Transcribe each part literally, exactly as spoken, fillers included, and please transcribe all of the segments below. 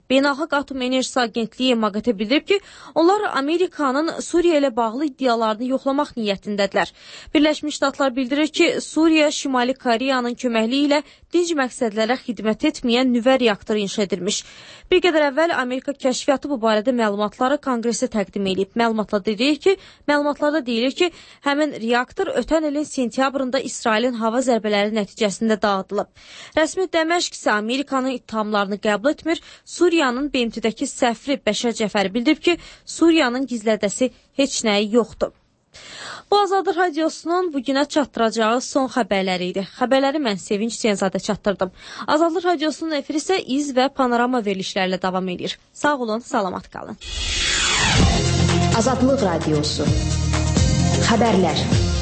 Beynəlxalq Atom Enerjisi Agentliyi MAGATE bildirib ki, onlar Amerikanın Suriya ilə bağlı iddialarını yoxlamaq niyyətindədirlər. Birləşmiş Ştatlar bildirir ki, Suriya Şimali Koreyanın köməkliyi ilə dinc məqsədlərə xidmət etməyən nüvə reaktoru inşa edilmiş. Bir qədər əvvəl Amerika kəşfiyyatı bu barədə məlumatları Konqresə təqdim edib. Məlumatla deyilir ki, məlumatlarda deyilir ki, həmin reaktor ötən ilin sentyabrında İsrailin hava zərbələri nəticəsində dağıdılıb. Rəsmi Dəməşq isə Amerikanın ittihamlarını qəbul etmir. Suriyanın B M T-dəki səfiri Bəşər Cəfəri bildirib ki, Suriyanın gizlədəsi heç nəyi yoxdur. Bu Azadlıq Radiosunun bugünə çatdıracağı son xəbərləri idi. Xəbərləri mən Sevinç Hüseynzadə çatdırdım. Azadlıq Radiosunun efiri isə iz və panorama verilişlərlə davam edir. Sağ olun, salamat qalın. Azadlıq Radiosu. Xəbərlər.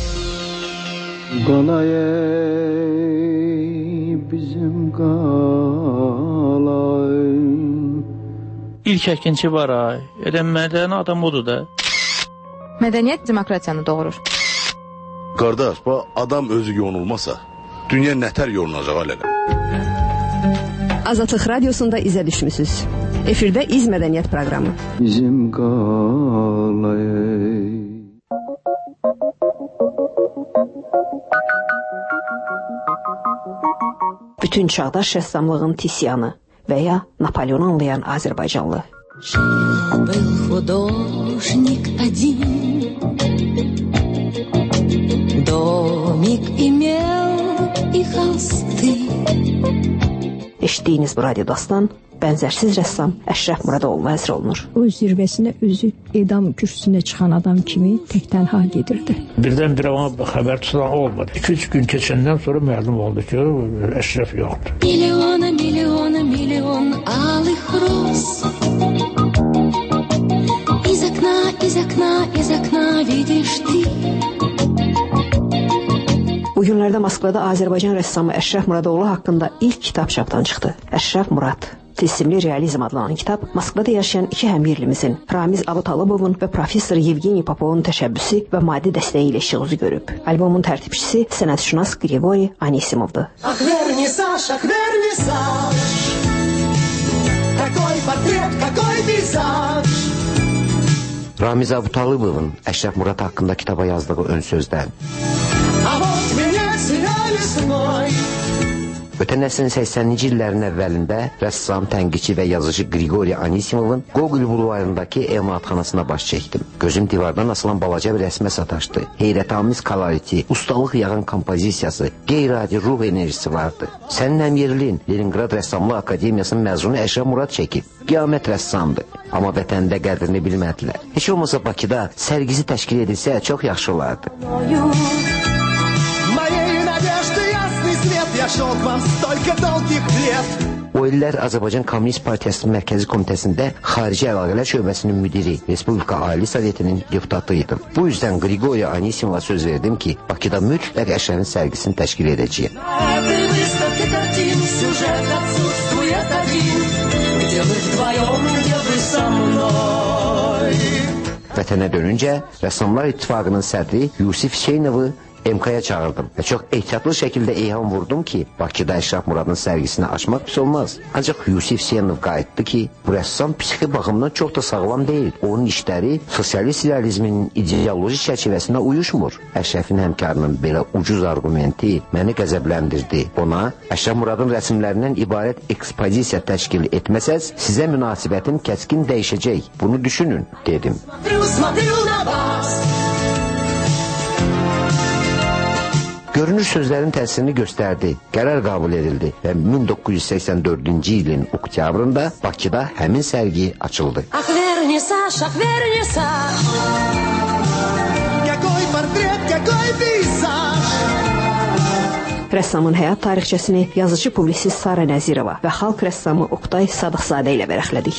Qalay bizim qalay. İlk əkinçi var ay. Elə mədəni adam odur da. Mədəniyyət demokratiyanı doğurur. Qardaş, bu adam özü yonulmasa, dünya nətər yolunacaq alələ? Azadlıq Radiosunda izə düşmüsünüz. Efirdə İz Mədəniyyət proqramı. Bizim qalay. Bütün çağdaş rəssamlığın Tisyanı və ya Napoleon anlayan Azərbaycanlı. Жил-был художник один, домик имел и холсты. Eşitdiyiniz bu radio dastan bənzərsiz rəssam Əşrəf Muradoğlu həsr olunur. O zirvəsinə özü edam kürsüsünə çıxan adam kimi tək tənha gedirdi. Birdən-birə ona xəbər tutan olmadı. iki üç gün keçəndən sonra məlum oldu ki, Əşrəf yoxdur. Milyona, milyona, milyon alых роз. Из окна, из окна, из окна видишь ты. Bu günlərdə Moskvada Azərbaycan rəssamı Əşrəf Muradoğlu haqqında ilk kitab çapdan çıxdı. Əşrəf Murad. Tilsimli realizm adlanan kitab Moskvada yaşayan iki həmyerlimizin Ramiz Abutalibovun və professor Yevgeniy Popovun təşəbbüsü və maddi dəstəyi ilə işıq üzü görüb. Albomun tərtibçisi sənətşünas Grigoriy Anisimovdur. Ах, вернисаж, ах, вернисаж. Какой портрет, какой пейзаж. Ramiz Abutalibovun Əşrəf Murad haqqında kitaba yazdığı ön sözdən. Ötən əsrin səksəninci illərin əvvəlində rəssam, tənqidçi və yazıcı Grigoriy Anisimovun Gogol bulvarındakı emalatxanasına baş çəkdim. Gözüm divardan asılan balaca bir rəsmə sataşdı. Heyrətamiz koloriti, ustalıq yağan kompozisiyası, qeyri-adi ruh enerjisi vardı. Sənin həmyerlin Leningrad Rəssamlıq Akademiyasının məzunu Əşrəf Murad çəkib. Qiyamət rəssamdır. Amma vətəndə qədrini bilmədilər. Heç olmasa Bakıda sərgisi təşkil edilsə çox yaxşı olardı. O illər Azərbaycan Komünist Partiyasının Mərkəzi Komitəsində Xarici Əlaqələr Şöbəsinin müdiri, Respublika Ali Sovetinin deputatı idim. Bu yüzden Grigoriy Anisimova söz verdim ki, Bakıda mütləq Əşrəfin sərgisini təşkil edəcəyim. Vətənə dönüncə, Rəssamlar İttifaqının sədri Yusif Hüseynovu M K-ya çağırdım və çox ehtiyatlı şəkildə eyham vurdum ki, Bakıda Əşrəf Muradın sərgisini açmaq pis olmaz. Ancaq Yusif Hüseynov qayıtdı ki, bu rəssam psixi baxımdan çox da sağlam deyil. Onun işləri sosialist realizmin ideoloji çərçivəsinə uyuşmur. Əşrəfin həmkarının belə ucuz argumenti məni qəzəbləndirdi. Ona Əşrəf Muradın rəsmlərindən ibarət ekspozisiya təşkil etməsəz, sizə münasibətim kəskin dəyişəcək. Bunu düşünün, dedim. Görünür sözlərin təsirini göstərdi, qərar qəbul edildi və min doqquz yüz səksən dördüncü ilin oktyabrında Bakıda həmin sərgi açıldı. Ах, вернисаж, ах, вернисаж. Какой портрет, какой пейзаж. Rəssamın həyat tarixçəsini yazıcı publisist Sara Nəzirova və xalq rəssamı Oqtay Sadıqzadə ilə vərəxlədik.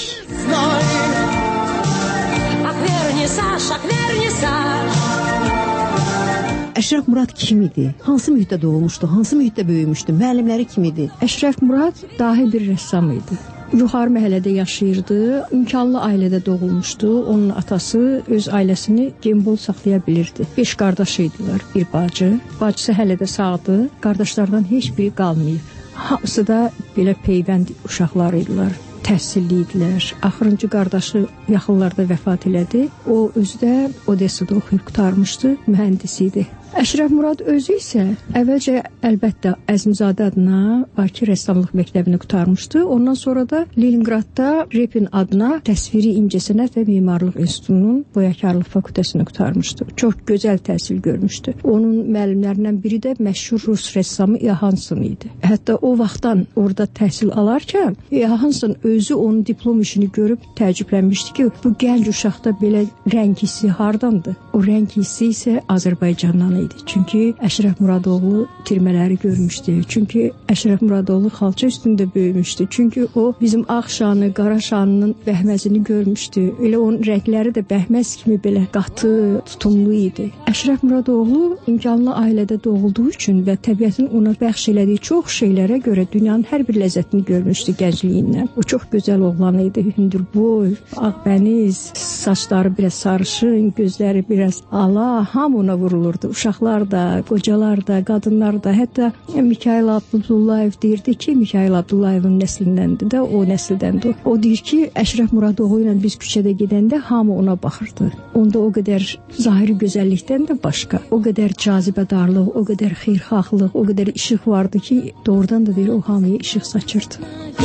Ах, вернисаж, ах, вернисаж. Əşrəf Murad kim idi? Hansı mühitdə doğulmuşdu? Hansı mühitdə böyümüşdü? Müəllimləri kim idi? Əşrəf Murad dahi bir rəssam idi. Yuxarı məhəllədə yaşayırdı, imkanlı ailədə doğulmuşdu. Onun atası öz ailəsini gembol saxlaya bilirdi. Beş qardaş idilər, bir bacı. Bacısı hələ də sağdı, qardaşlardan heç biri qalmayıb. Hamısı da belə peyvənd uşaqlar idilər. təhsilli idilər. Axırıncı qardaşı yaxınlarda vəfat elədi. O özü də Odessada oxuyub qurtarmışdı, mühəndis idi. Əşrəf Murad özü isə əvvəlcə əlbəttə Əzimzadə adına Bakı rəssamlıq məktəbini qurtarmışdı. Ondan sonra da Leningradda Repin adına təsviri incəsənət və memarlıq institutunun boyakarlıq fakültəsini qurtarmışdı. Çox gözəl təhsil görmüşdü. Onun müəllimlərindən biri də məşhur rus rəssamı Johansson idi. Hətta o vaxtdan orada təhsil alarkən Johansson özü onun diplom işini görüb təəccüblənmişdi ki, bu gənc uşaqda belə rəng hissi hardandır? O rəng hissi isə Azərbaycandan idi. Çünki Əşrəf Muradoğlu itirmələri görmüşdü. Çünki Əşrəf Muradoğlu xalça üstündə böyümüşdü. Çünki o bizim ağ şanı, qara şanının bəhməzini görmüşdü. Elə onun rəngləri də bəhməz kimi belə qatı, tutumlu idi. Əşrəf Muradoğlu imkanlı ailədə doğulduğu üçün və təbiətin ona bəxş elədiyi çox şeylərə görə dünyanın hər bir ləzzətini görmüşdü gəncliyindən. O çox gözəl oğlan idi. Hündürboy, ağbəniz, saçları biraz sarışın, gözləri biraz ala, hamı ona vurulurdu. Uşaqlar da, qocalar da, qadınlar da, hətta Mikayıl Abdullayev deyirdi ki, Mikayıl Abdullayevin nəslindəndir də, o nəsildəndir. O deyir ki, Əşrəf Muradoğlu ilə biz küçədə gedəndə hamı ona baxırdı. Onda o qədər zahiri gözəllikdən də başqa, o qədər cazibədarlıq, o qədər xeyirxahlıq, o qədər işıq vardı ki, doğrudan da deyir, o hamıya işıq saçırdı.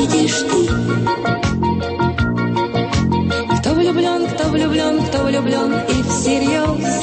Кто влюблен, кто влюблен, кто влюблен и всерьез.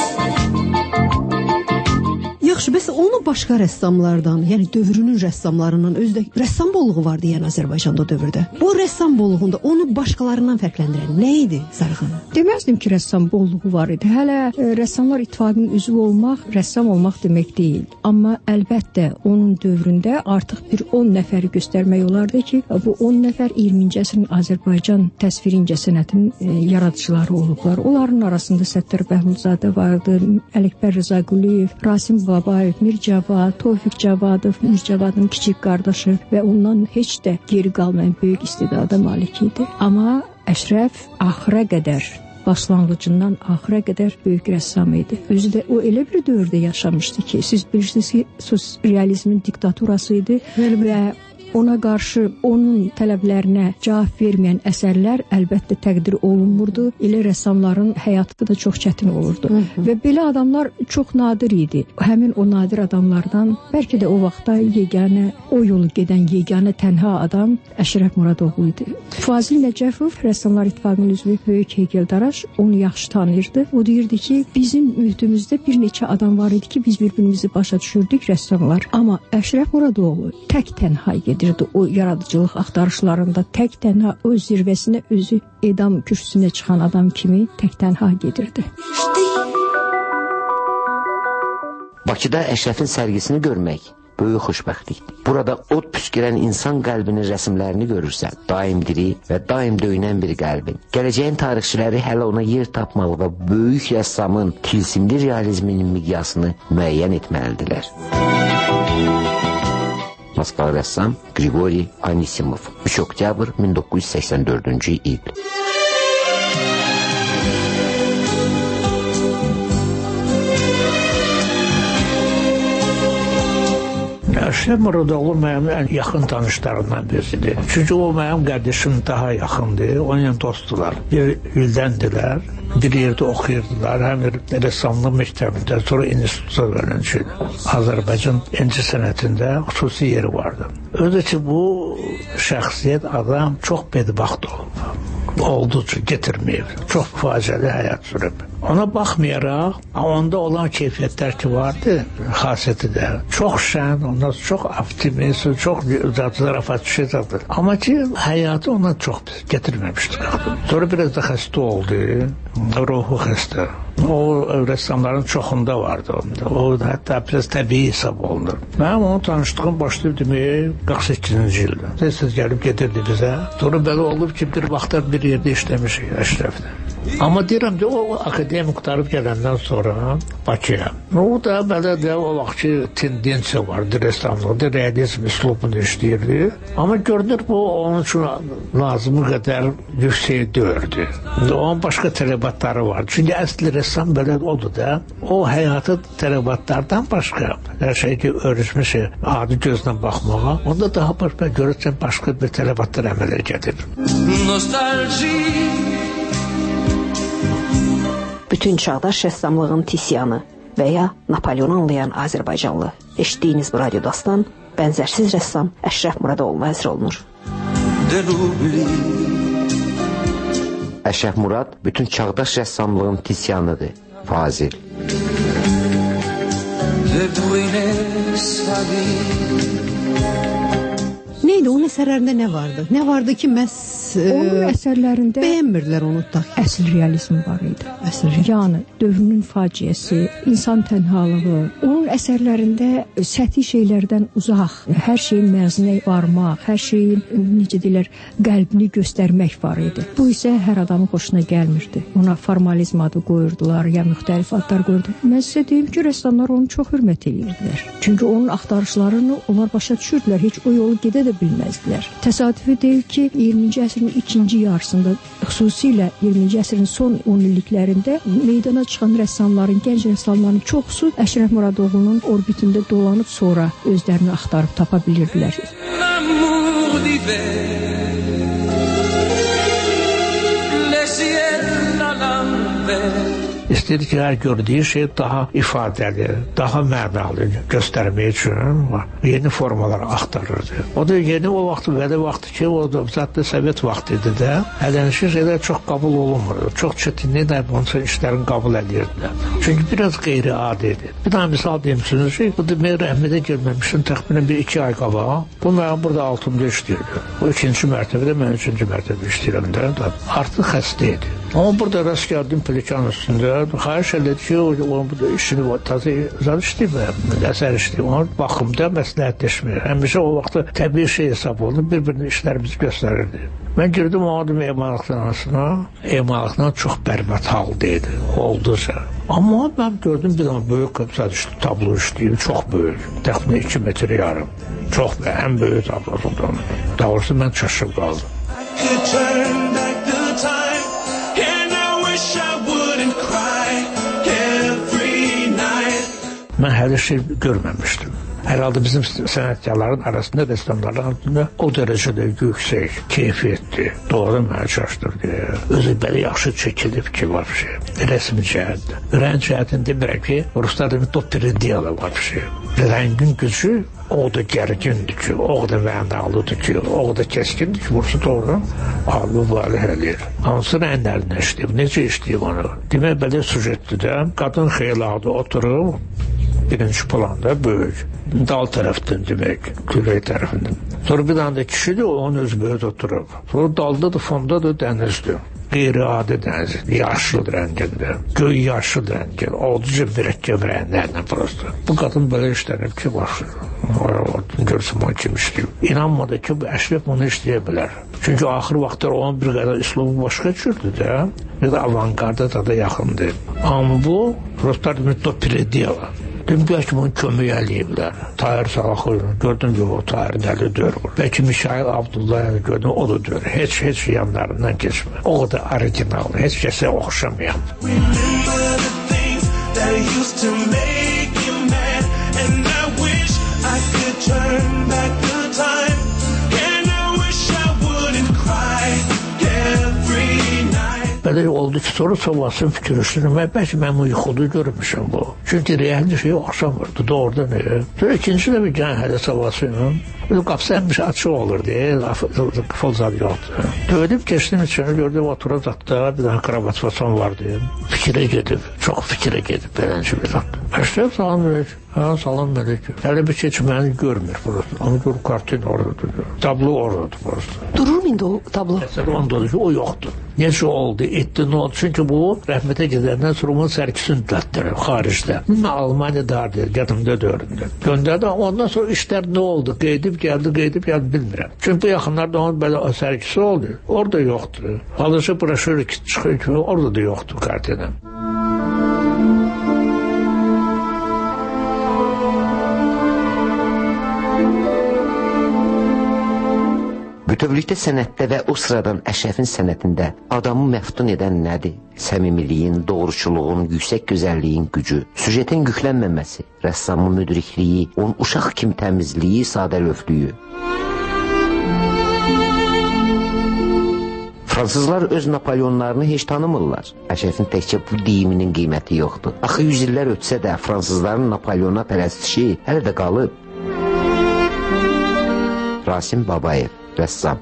Yaxşı, bəs onu başqa rəssamlardan, yəni dövrünün rəssamlarından özdə rəssam bolluğu vardı yəni Azərbaycanda o dövrdə. Bu rəssam bolluğunda onu başqalarından fərqləndirən nə idi Zarıxan? Deməzdim ki, rəssam bolluğu var idi. Hələ e, rəssamlar ittifaqının üzvü olmaq, rəssam olmaq demək deyil. Amma əlbəttə onun dövründə artıq bir on nəfəri göstərmək olardı ki, bu on nəfər iyirminci əsrin Azərbaycan təsviri incəsənətinin e, yaradıcıları olublar. Onların arasında Səttar Bəhlulzadə vardı, Ələkbər Rza Quliyev, Rasim Babayev, Mir Cavad, Tofiq Cavadov, Mir Cavadın kiçik qardaşı və ondan heç də geri qalmayan böyük istedada malik idi. Amma Əşrəf axıra qədər, başlanğıcından axıra qədər böyük rəssam idi. Özü də o elə bir dövrdə yaşamışdı ki, siz bilirsiniz ki, sosializmin diktaturası idi və ona qarşı onun tələblərinə cavab verməyən əsərlər əlbəttə təqdir olunmurdu. Elə rəssamların həyatı da çox çətin olurdu. Hı -hı. Və belə adamlar çox nadir idi. Həmin o nadir adamlardan bəlkə də o vaxtda yeganə, o yolu gedən yeganə tənha adam Əşrəf Muradoğlu idi. Fazil Nəcəfov, Rəssamlar İttifaqının üzvü böyük heykəldaraş, onu yaxşı tanıyırdı. O deyirdi ki, bizim mühitimizdə bir neçə adam var idi ki, biz bir-birimizi başa düşürdük rəssamlar. Amma Əşrəf Muradoğlu tək tənha gedirdi o yaradıcılıq axtarışlarında, tək tənha öz zirvəsinə, özü edam kürsüsünə çıxan adam kimi tək tənha gedirdi. Bakıda Əşrəfin sərgisini görmək böyük xoşbəxtlikdir. Burada od püskürən insan qəlbinin rəsmlərini görürsən, daim diri və daim döyünən bir qəlbin. Gələcəyin tarixçiləri hələ ona yer tapmalı və böyük rəssamın tilsimli realizminin miqyasını müəyyən etməlidirlər. Moskva rəssam Qriqoriy Anisimov, üç oktyabr min doqquz yüz səksən dördüncü il. Əşrəf Muradoğlu mənim ən yaxın tanışlarımdan birisidir. Çünki o mənim qardaşım daha yaxındır, onunla dostdular. Bir ildəndirlər, bir yerdə oxuyurdular, həm rəssamlıq məktəbində, sonra instituta öyrənci. Azərbaycan incəsənətində xüsusi yeri vardı. Özü ki, bu şəxsiyyət adam çox bədbəxt olub. Olduqca getirməyib. Çox faciəli həyat sürüb. Ona baxmayaraq, onda olan keyfiyyətlər ki vardı, xasiyyəti də çox şən, ondan çox optimist, çox zarafat şeydir. Amma ki, həyatı ona çox getirməmişdi. Sonra biraz da xəstə oldu, ruhu xəstə. O rəssamların çoxunda vardı onda. O hətta biraz təbii hesab olunur. Mənim onu tanışdığım başlayıb demək qırx səkkizinci ildə. Tez-tez gəlib gedirdi bizə. Sonra belə olub ki, bir vaxtlar bir yerdə işləmişik Əşrəfdə. Amma deyirəm ki, o akademiya qurtarıb gələndən sonra Bakıya O da belə də o vaxtki tendensiya vardı rəssamlıqda, realizm üslubunu işləyirdi. Amma görünür bu onun üçün lazımı qədər yüksək deyirdi. Onun başqa tələbatları vardı. Çünki əsli rəssam belə odur da. O həyatı tələbatlardan başqa hər şey ki, öyrüşmüş adi gözlə baxmağa, onda daha başqa görürsən başqa bir tələbatlar əmələ gəlir. Bütün çağdaş rəssamlığın Tisyanı və ya Napoleonu anlayan Azərbaycanlı. Eşitdiyiniz bu radyo dastan bənzərsiz rəssam Əşrəf Muradoğlu həsr olunur. Əşrəf Murad bütün çağdaş rəssamlığın Tisyanıdır. Fazil. Neydi onun əsərlərində nə vardı? Nə vardı ki, məhz onun əsərlərində bəyənmirdilər onu da. Əsl realizm var idi. Əsl yəni dövrünün faciəsi, insan tənhalığı. Onun əsərlərində səthi şeylərdən uzaq, hər şeyin məzunə varmaq, hər şeyin necə deyirlər, qəlbini göstərmək var idi. Bu isə hər adamın xoşuna gəlmirdi. Ona formalizm adı qoyurdular, ya müxtəlif adlar qoyurdular. Mən sizə deyim ki, rəssamlar onu çox hörmət edirdilər. Çünki onun axtarışlarını onlar başa düşürdülər, heç o yolu gedə də bilməzdilər. Təsadüfi deyil ki, iyirminci əsrin ikinci yarısında, xüsusilə iyirminci əsrin son on illiklərində meydana çıxan rəssamların, gənc rəssamların çoxusu Əşrəf Muradoğlu'nun orbitində dolanıb sonra özlərini axtarıb tapa bilirdilər. İstəyir ki, hər gördüyü şey daha ifadəli, daha mənalı göstərmək üçün yeni formalar axtarırdı. O da yeni o vaxt, belə vaxtı ki, o da zaten Sovet vaxtı idi də, ələnişi şeylər çox qəbul olunmurdu. Çox çətinliklə bunun üçün işlərini qəbul edirdilər. Çünki biraz qeyri-adi idi. Bir daha misal deyim sizin ki, bu da mən rəhmədə gəlməmişim təxminən bir iki ay qaba. Bu mənim burada altımda işləyirdi. Bu ikinci mərtəbədə, mən üçüncü mərtəbə işləyirəm də. Artıq xəstə idi. Amma burada rast gəldim plikan üstündə. Xahiş elədi ki, o işini tazı zad işləyib, əsər işləyib. Onun baxımda məsləhətləşmir. Həmişə o vaxtda təbii şey hesab olunur, bir-birinin işlərimizi göstərirdi. Mən girdim o adım emallıqdan arasına, emallıqdan çox bərbət halda idi, oldusa. Amma mən gördüm bir dənə böyük qıpsad işləyib, tablo işləyib, çox böyük, təxminən iki metr yarım. Çox böyük, ən böyük tablosundan. Doğrusu mən çaşıb qaldım. Mən hələ şey görməmişdim. Herhalde bizim sənətkarların arasında, rəssamların arasında o dərəcədə yüksək, keyfiyyətli, doğru mənə çaşdırdı. Özü belə yaxşı çəkilib ki, var bir şey. Rəsmi cəhətdə. Ürəyin cəhətində demirəm ki, Ruslarda bir dopperidiyalı var bir şey. Rəngin gücü o da gərgindir ki, o da mənalıdır ki, o da kəskindir ki, burası doğru ağlı valih eləyir. Hansı rənglərindən işləyib, necə işləyib onu? Demək, belə sujetdir də, qadın xeyladı oturub, birinci planda böyük. Dal tərəfdən demək, külək tərəfindən. Sonra bir dənə də kişidir, onun öz böyük oturub. Sonra dalda da, fonda da dənizdir. Qeyri-adi dəniz, yaşlı rəngində, göy yaşlı rəngində, olduca mürəkkəb rənglərlə prosto. Bu qadın belə işlənib ki, başlıyor. Görsün o kim işləyib. İnanmadı ki, bu Əşrəf onu işləyə bilər. Çünki axır vaxtlar onun bir qədər üslubu başqa cürdür də, bir də avantgarda da da yaxındır. Amma bu, Ruslar müttoprediyalar. Dedim, bəlkə bunu kömək eləyiblər. Tahir Salaxov, gördüm ki, o Tahir dəli dör. Bəlkə Mişail Abdullayev gördüm, o da dör. Heç, heç yanlarından keçmir. O da orijinal, heç kəsə oxşamayan. Belə oldu ki, sonra sabahsın fikirləşdim. Bəlkə mən yuxuda görmüşəm bu. Çünki realli şey oxşamırdı, doğrudan elə. Sonra ikinci də bir gən hələ sabahsın. Qapısı həmişə açıq olur deyə, qıfıl zad yoxdur. Dövdüm, keçdim içini, gördüm, oturub zatda, bir dənə kravat fason vardı. Fikrə gedib, çox fikrə gedib, belənci bir zat. Əşrəf, salam verək. Hə, salam verək. Hələ bir şey ki, məni görmür burası. Onu görür, kartin oradadır. Tablo oradadır burası. Durur mu indi o tablo? Məsələn, ondadır ki, o yoxdur. Necə oldu, etdi, nə oldu? Çünki bu, rəhmətə gedəndən sonra onun sərkisini düzəltdirib, xaricdə. Almaniyadadır, yadımda döründür. Göndərdi, ondan sonra işlər nə oldu? Qeydib gəldi, qeydib gəldi, bilmirəm. Çünki bu yaxınlarda onun belə sərgisi oldu. Orada yoxdur. Alışı broşür çıxır ki, orada da yoxdur kartinin. Bütövlükdə sənətdə və o sıradan Əşrəfin sənətində adamı məftun edən nədir? Səmimiliyin, doğruçuluğun, yüksək gözəlliyin gücü, süjetin yüklənməməsi, rəssamın müdrikliyi, onun uşaq kimi təmizliyi, sadəlövhlüyü. Fransızlar öz Napoleonlarını heç tanımırlar. Əşrəfin təkcə bu deyiminin qiyməti yoxdur. Axı yüz illər ötsə də Fransızların Napoleona pərəstişi hələ də qalıb. Rasim Babayev, rəssam.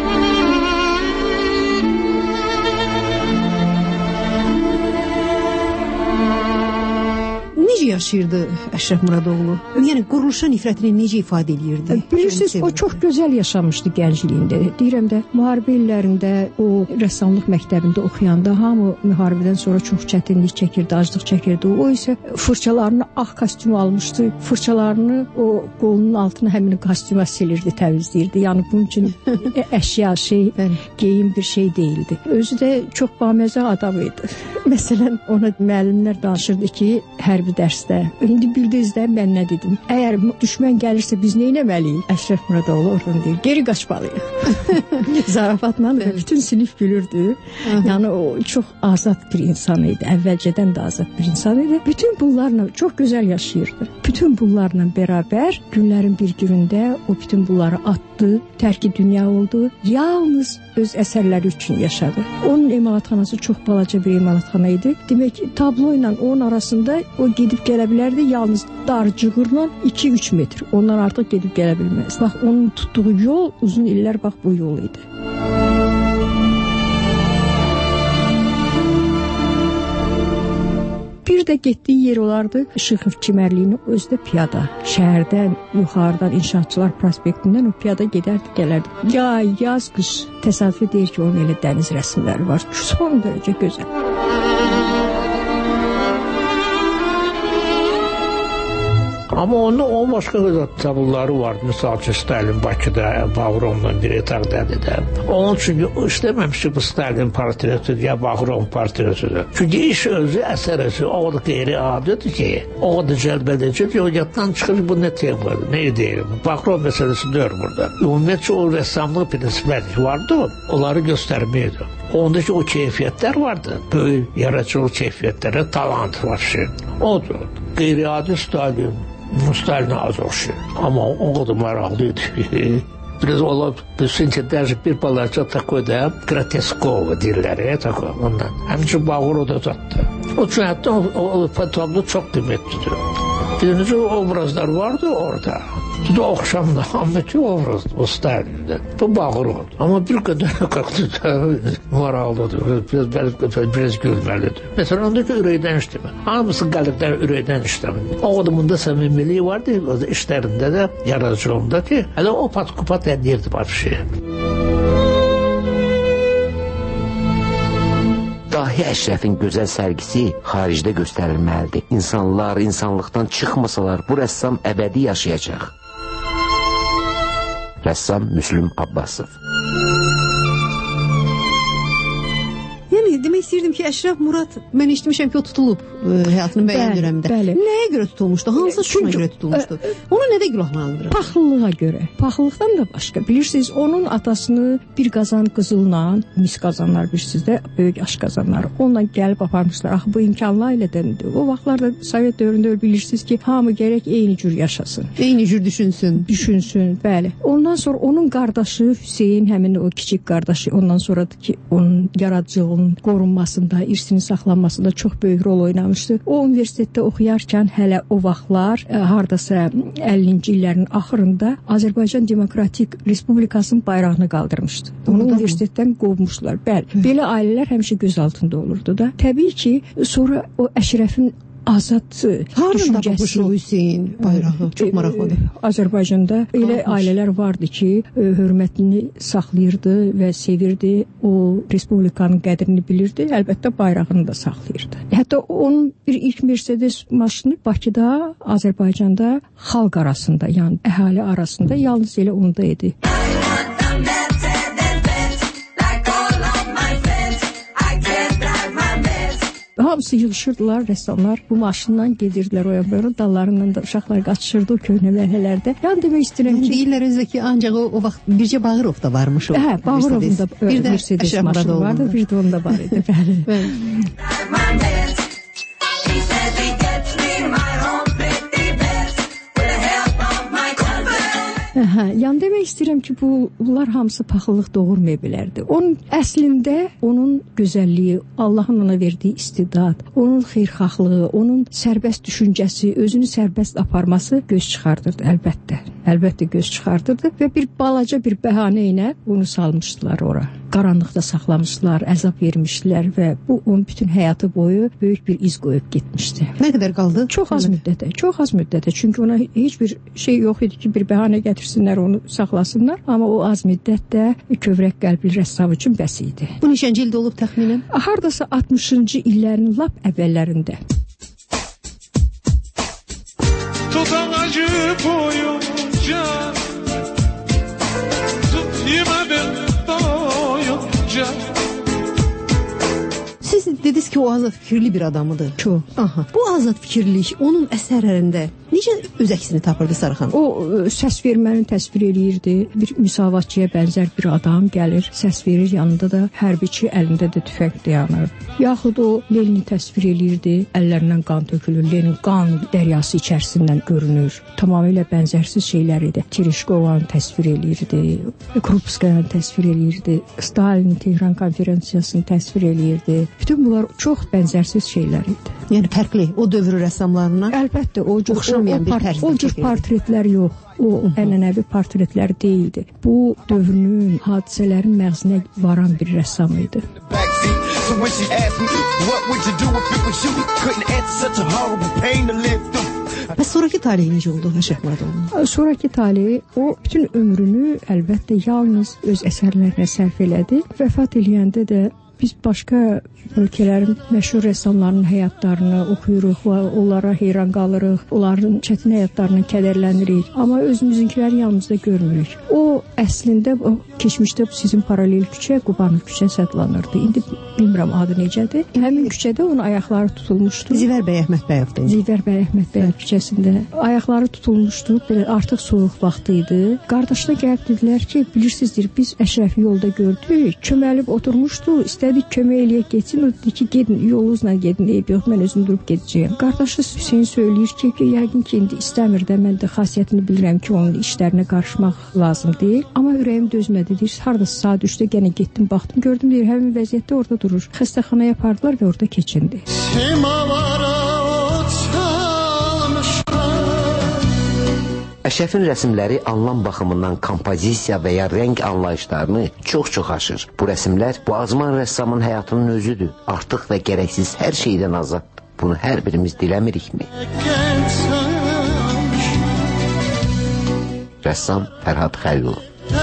Necə yaşayırdı Əşrəf Muradoğlu? Yəni quruluşa nifrətini necə ifadə edirdi? Bilirsiniz, o çox gözəl yaşamışdı gəncliyində. Deyirəm də, müharibə illərində o rəssamlıq məktəbində oxuyanda hamı müharibədən sonra çox çətinlik çəkirdi, aclıq çəkirdi. O isə fırçalarını ağ kostyum almışdı. Fırçalarını o qolunun altına həmin kostyuma silirdi, təmizləyirdi. Yəni bunun üçün əşya şey, geyim bir şey değildi. Özü də çox baməzə adam idi. Məsələn, ona müəllimlər danışırdı ki, hərbi dərsdə. İndi bildiniz də mən nə dedim? Əgər düşmən gəlirsə biz nə etməliyik? Əşrəf Muradoğlu oradan deyir, geri qaçmalıyıq. Zarafatla və bütün sinif gülürdü. Yəni o çox azad bir insan idi. Əvvəlcədən də azad bir insan idi. Bütün bunlarla çox gözəl yaşayırdı. Bütün bunlarla bərabər günlərin bir günündə o bütün bunları atdı, tərki dünya oldu. Yalnız öz əsərləri üçün yaşadı. Onun emalatxanası çox balaca bir emalatxana idi. Demək, tablo ilə onun arasında o gedib gələ bilərdi, yalnız darcığırla iki üç metr. Ondan artıq gedib gələ bilməz. Bax, onun tutduğu yol uzun illər bax bu yol idi. Bir də getdiyi yer olardı Şıxov çimərliyini özdə piyada. Şəhərdən, yuxarıdan, İnşaatçılar prospektindən o piyada gedərdi, gələrdi. Yay, yaz, qış. Təsadüfi deyir ki, onun elə dəniz rəsmləri var. Son dərəcə gözəl. Amma onun o başqa tabloları vardı. Misal üçün Stalin Bakıda, Bağırovla bir etaqdadır da. Onun üçün işləməmişdi bu Stalin portretidir ya Bağırov portretidir. Çünki iş özü, əsər özü o qədər qeyri-adidir ki, o qədər cəlbədəcək ki, o yaddan çıxır bu nə temadır, nə deyir. Bağırov məsələsi deyir burada. Ümumiyyətcə o rəssamlıq prinsipləri vardı, onları göstərməydi. Ondakı o keyfiyyətlər vardı. Böyük yaradıcılıq keyfiyyətləri, talant var şey. Odur. Qeyri-adi Stalin. Stalin'e az oxşayır. Amma o qədər maraqlıydı. Biraz olub, bilsin ki, даже bir balaca такой da Grateskova deyirlər, такой ondan. Həmçin Bağırov da zatdı. O üçün hətta o tablo çox qiymətlidir. Birinci obrazlar vardı orada. Bu da oxşamda, hamıki obrazdı o Stalin'də. Bu Bağırovdur. Amma bir qədər qalxdı da maraqlıdır, biraz, biraz, biraz gülməlidir. Məsələn, ondaki ürəkdən işləmə. Hamısı qalıqlar ürəkdən işləmə. O adamında səmimiliyi vardı, işlərində də, yaradıcılığında ki, hələ o pat-kupat edirdi bir şey. Dahi Əşrəfin gözəl sərgisi xaricdə göstərilməlidir. İnsanlar insanlıqdan çıxmasalar bu rəssam əbədi yaşayacaq. Rəssam Müslüm Abbasov. Yəni demək istəyirdim ki, Əşrəf Murad, mən eşitmişəm ki, o tutulub e, həyatının müəyyən dövründə. Bəli. Nəyə görə tutulmuşdu? Hansı suçuna görə tutulmuşdu? E, Onu nədə günahlandırır? Paxıllığa görə. Paxıllıqdan da başqa. Bilirsiniz, onun atasını bir qazan qızılla, mis qazanlar bilirsiniz də, böyük aş qazanlar, onunla gəlib aparmışlar. Axı bu imkanlı ailədəndir. O vaxtlarda Sovet dövründə bilirsiniz ki, hamı gərək eyni cür yaşasın. Eyni cür düşünsün. Düşünsün, bəli. Ondan sonra onun qardaşı Hüseyin, həmin o kiçik qardaşı, ondan sonradır ki, onun yaradıcılığının qorunmasında, irsinin saxlanmasında çox böyük rol oynamışdı. O universitetdə oxuyarkən hələ o vaxtlar ə, hardasa əllinci illərin axırında Azərbaycan Demokratik Respublikasının bayrağını qaldırmışdı. Onu universitetdən qovmuşlar. Bəli, Hı. belə ailələr həmişə göz altında olurdu da. Təbii ki, sonra o Əşrəfin azad Harada tapmışdı Hüseyin bayrağı? Çox maraqlıdır. Azərbaycanda elə ailələr vardı ki, hörmətini saxlayırdı və sevirdi. O respublikanın qədrini bilirdi. Əlbəttə bayrağını da saxlayırdı. Hətta onun bir ilk Mercedes maşını Bakıda, Azərbaycanda xalq arasında, yəni əhali arasında yalnız elə onda idi. Hamısı yığışırdılar rəssamlar. Bu maşından gedirdilər o yana, dallarından da uşaqlar qaçışırdı o köhnə mərhələlərdə. Yəni demək istəyirəm ki, deyirlər özdə ki, ancaq o, o vaxt bircə Bağırov da varmış o. Hə, Bağırovun da bir də Mercedes maşını vardı, bir də onda var idi. Bəli. Hə, yəni demək istəyirəm ki, bu bunlar hamısı paxıllıq doğurmaya bilərdi. Onun əslində onun gözəlliyi, Allahın ona verdiyi istedad, onun xeyirxahlığı, onun sərbəst düşüncəsi, özünü sərbəst aparması göz çıxardırdı əlbəttə. Əlbəttə göz çıxardırdı və bir balaca bir bəhanə ilə onu salmışdılar ora. Qaranlıqda saxlamışdılar, əzab vermişdilər və bu onun bütün həyatı boyu böyük bir iz qoyub getmişdi. Nə qədər qaldı? Çox az müddətə, çox az müddətə. Çünki ona heç bir şey yox idi ki, bir bəhanə gətirsinlər, onu saxlasınlar. Amma o az müddətdə kövrək qəlbli rəssam üçün bəs idi. Bu neçənci ildə olub təxminən? Hardasa altmışıncı illərin lap əvvəllərində. Tut ağacı boyunca, tut yemədən doyunca. Siz dediniz ki, o azad fikirli bir adamıdır. Çox. Aha. Bu azad fikirlik onun əsərlərində necə öz əksini tapırdı Sarıxan? O səs verməni təsvir eləyirdi. Bir müsavatçıya bənzər bir adam gəlir, səs verir, yanında da hərbiçi, əlində də tüfəng dayanır. Yaxud o Lenini təsvir eləyirdi, əllərindən qan tökülür, Lenin qan dəryası içərisindən görünür. Tamamilə bənzərsiz şeylər idi. Tereshkovanı təsvir eləyirdi, Krupskayanı təsvir eləyirdi, Stalin Tehran konferansiyasını təsvir eləyirdi. Bütün bunlar çox bənzərsiz şeylər idi. Yəni fərqli o dövr rəssamlarına. Əlbəttə o cür oxşamayan bir tərzdə. O cür portretlər yox. O ənənəvi portretlər deyildi. Bu dövrün, hadisələrin məğzinə varan bir rəssam idi. Bəs sonraki taleyi necə oldu Əşrəf Muradoğlu'nun? Sonraki taleyi o bütün ömrünü əlbəttə yalnız öz əsərlərinə sərf elədi. Vəfat eləyəndə də biz başqa ölkələrin məşhur rəssamlarının həyatlarını oxuyuruq və onlara heyran qalırıq, onların çətin həyatlarına kədərlənirik, amma özümüzünkiləri yanımızda görmürük. O əslində o, keçmişdə sizin paralel küçə Qubanov küçəsi adlanırdı. İndi bilmirəm adı necədir. Həmin küçədə onun ayaqları tutulmuşdu. Zivər bəy Əhmədbəyovdur. Zivər bəy Əhmədbəyov küçəsində ayaqları tutulmuşdu. Belə artıq soyuq vaxtı idi. Qardaşına gəlib dedilər ki, bilirsizdir, biz Əşrəfi yolda gördük, çöməlib oturmuşdu, istədik kömək eləyək getsin. O dedi ki, gedin, yolunuzla gedin, deyib, yox, mən özüm durub gedəcəyəm. Qardaşı Hüseyin söyləyir ki, yəqin ki, indi istəmir də, mən də xasiyyətini bilirəm ki, onun işlərinə qarışmaq lazım deyil. Amma ürəyim dözmədi, deyir, haradasa saat üçdə gənə getdim, baxdım, gördüm, deyir, həmin vəziyyətdə orada durur. Xəstəxanaya apardılar və orada keçindi. Əşrəfin rəsmləri anlam baxımından kompozisiya və ya rəng anlayışlarını çox-çox aşır. Bu rəsmlər bu azman rəssamın həyatının özüdür. Artıq və gərəksiz hər şeydən azaddır. Bunu hər birimiz diləmirikmi? Rəssam Fərhad Xəlilov.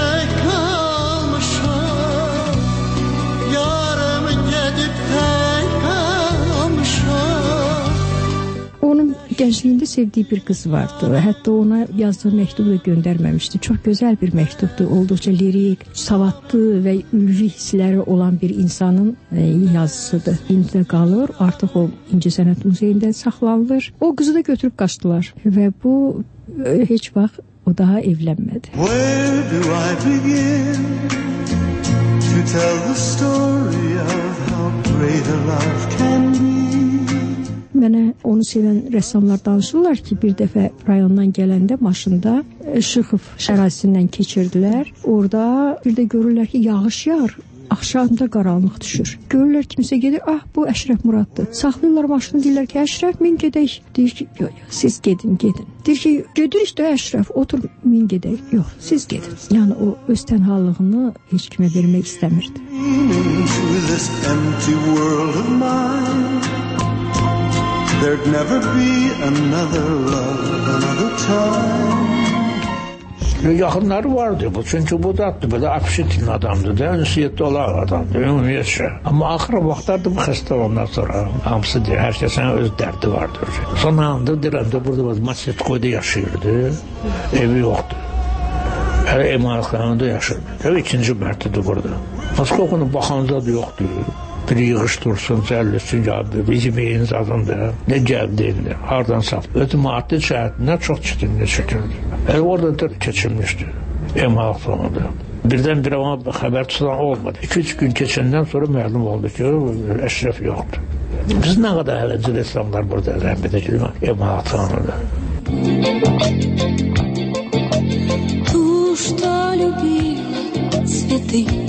Onun gəncliyində sevdiyi bir qız vardı. Hətta ona yazdığı məktubu da göndərməmişdi. Çox gözəl bir məktubdur. Olduqca lirik, savadlı və ülvi hissləri olan bir insanın yazısıdır. İndi də qalır. Artıq o İncəsənət Muzeyində saxlanılır. O qızı da götürüb qaçdılar və bu heç vaxt o daha evlənmədi. Where do I begin to tell the story of how great a love can be? Mənə onu sevən rəssamlar danışırlar ki, bir dəfə rayondan gələndə maşında Şıxov ərazisindən keçirdilər. Orada bir də görürlər ki, yağış yağır. Axşamda qaranlıq düşür. Görürlər kimsə gedir, ah bu Əşrəf Muraddır. Saxlayırlar maşını, deyirlər ki, Əşrəf min gedək. Deyir ki, yox, yox, siz gedin, gedin. Deyir ki, gedirik də Əşrəf, otur min gedək. Yox, siz gedin. Yəni o öz tənhalığını heç kimə vermək istəmirdi. There'd never be another love, another time. Yaxınları vardı bu, çünki bu da belə apşitin adamdır da, ünsiyyətdə olan adamdır, ümumiyyətcə. Amma axır vaxtlarda bu xəstə olandan sonra hamısı deyir, hər kəsin öz dərdi vardır. Son anda deyirəm də burada Masetkoyda yaşayırdı, evi yoxdur. Hələ emalatxanada yaşayırdı. Hələ ikinci mərtədə burada. Masetkoyda baxanca da yoxdur. bir yığış dursun, cəllisin, bizim yeyin zadında. Ne gəldi, hardan sap. Ötü maddi cəhətindən çox çətinlik çəkildi. Yəni, orada da keçilmişdi. Emalatxanada. Birdən-birə ona xəbər tutan olmadı. iki üç gün keçəndən sonra məlum oldu ki, Əşrəf yoxdur. Biz nə qədər hələ rəssamlar burada rəhmət edelim emalatxanada. Ту, что любила цветы.